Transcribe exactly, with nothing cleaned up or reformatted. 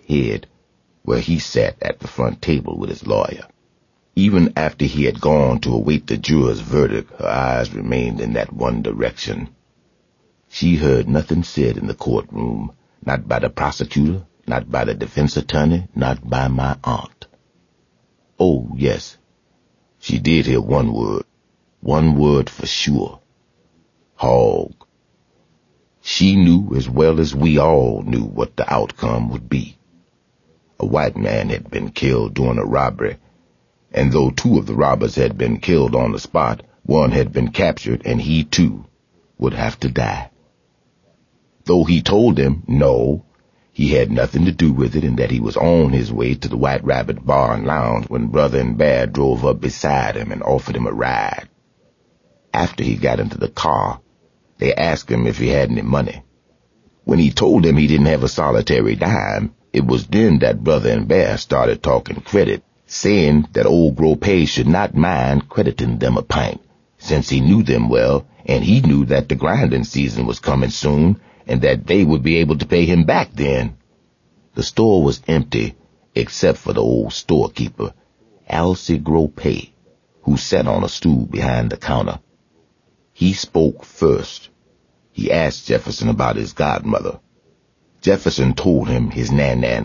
head, where he sat at the front table with his lawyer. Even after he had gone to await the juror's verdict, her eyes remained in that one direction. She heard nothing said in the courtroom, not by the prosecutor, not by the defense attorney, not by my aunt. Oh, yes, she did hear one word, one word for sure. Hog. She knew as well as we all knew what the outcome would be. A white man had been killed during a robbery, and though two of the robbers had been killed on the spot, one had been captured, and he, too, would have to die. Though he told them no, he had nothing to do with it, and that he was on his way to the White Rabbit Bar and Lounge when Brother and Bear drove up beside him and offered him a ride. After he got into the car, they asked him if he had any money. When he told them he didn't have a solitary dime, it was then that Brother and Bear started talking credit, saying that old Gros-Pay should not mind crediting them a pint, since he knew them well, and he knew that the grinding season was coming soon, and that they would be able to pay him back then. The store was empty, except for the old storekeeper, Alcee Gros-Pay, who sat on a stool behind the counter. He spoke first. He asked Jefferson about his godmother. Jefferson told him his nan-nan